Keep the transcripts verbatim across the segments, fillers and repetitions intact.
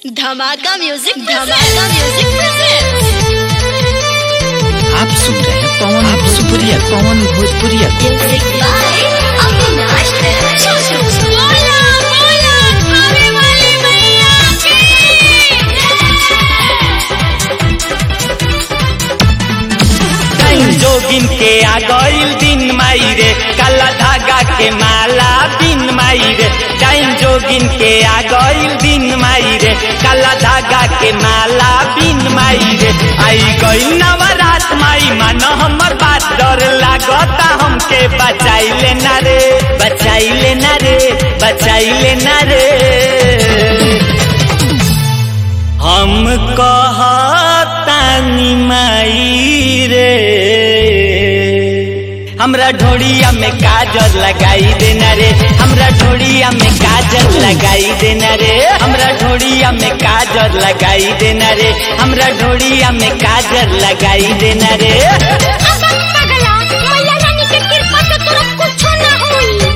धमाका म्यूजिक धमाका म्यूजिक आप सुन रहे हैं पवन भोजपुरिया पवन भोजपुरिया म्यूजिक बाय अविनाश बोला बोला आने वाली मैया की जोगिन के आ गइल दिन माई रे काला धागा के माला बिन माई रे टाइम जोगिन के आ गइल दिन माई रे काला धागा के माला बिन माई रे आई गइल नवरात माई मान हमर बात डर लागता हमके बचाई लेना रे बचाई लेना रे बचाई लेना रे हम कहतानी माई रे हमरा ढोड़िया में काजल लगाई देना रे हमरा ढोड़िया में काजल लगाई देना रे हमरा ढोड़िया में काजल लगाई देना रे हमरा ढोड़िया में काजल लगाई देना रे मैया रानी के कृपा से तोरा कुछ ना होई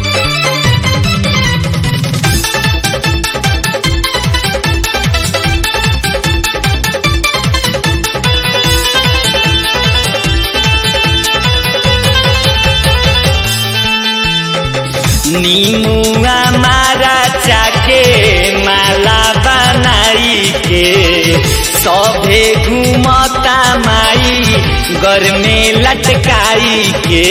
नीमुआ मारा चाके माला बनाई के सभे घूमता माई घर में लटकाई के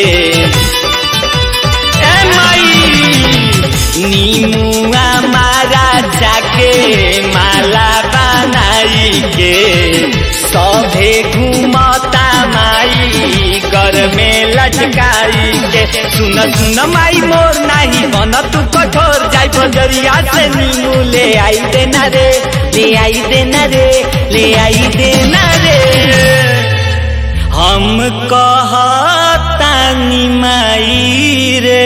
ए माई नीमुआ मारा चाके माला बनाई के सभे घूमता माई घर में लटकाई के सुन सुन माई मोर नहीं बन तू कठोर जाई बजरिया से नीमू ले आई देना रे ले आई देना रे ले आई देना रे हम कहतानी माई रे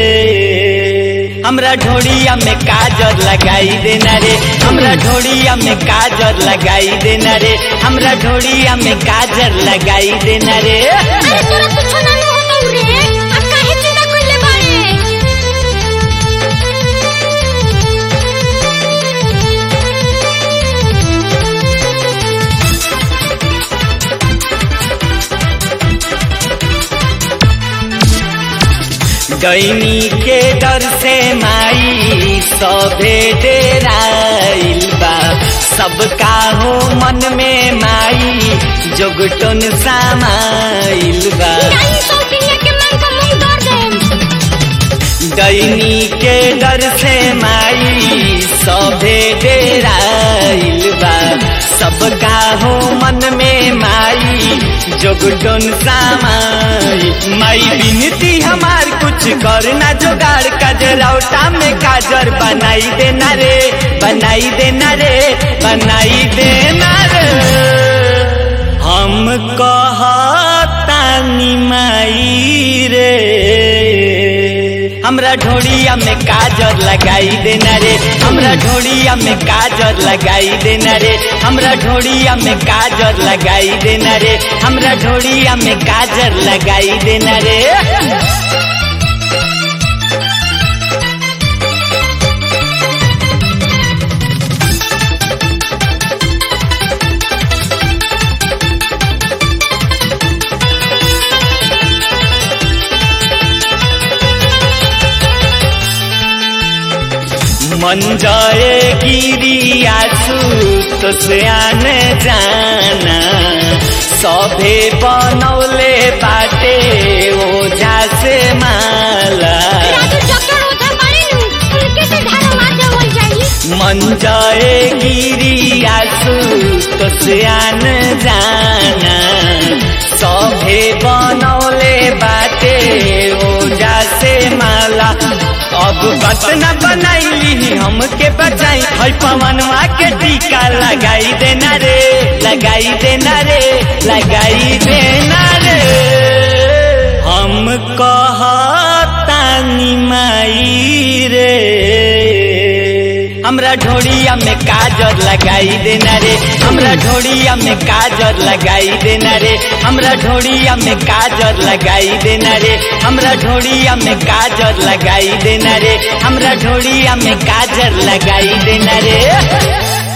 हमरा ढोड़िया में काजल लगाई देना रे हमरा ढोड़िया में काजल लगाई देना रे हमरा ढोड़िया में काजल लगाई देना रे अरे तोरा कुछ ना होता रे आ काहे चिंता कइले बाड़े दैनी के डर से माई सभे डेराइल बा सबका हो मन में माई जोगटन समाइल बा नहीं सौ दुनिया के मन का मुंह दर दे दैनी के डर से माई सभे डेराइल बा सबका हो मन में माई जोगटन समाई माई बिनती हमार कुछ करना जोगाड़ काजरौटा में काजर बनाई देना रे बनाई देना रे बनाई देना रे हम कहतानी माई रे हमरा ढोड़िया में काजल लगाई देना रे हमरा ढोड़िया में काजल लगाई देना रे हमरा ढोड़िया में काजल लगाई देना रे हमरा ढोड़िया में काजल लगाई देना रे मन जाए गिरी आसू तो सयान जाना सभे बनौले बाटे ओझा से माला राजू डॉक्टर उधर पड़े नु उनके से धारा मार देवल जाई मन जाए गिरी आसू तो सयान जाना सभे बनौले बाटे ओझा से माला अब बात न बनाई हमके बचाई है पवनवा के टीका लगाई देना रे लगाई देना रे लगाई देना रे हम कहतानी माई रे हमरा ढोड़िया में काजल लगाई देना रे हमरा ढोड़िया में काजल लगाई देना रे हमरा ढोड़िया में काजल लगाई देना रे हमरा ढोड़िया में काजल लगाई देना रे हमरा ढोड़िया में काजल लगाई देना रे।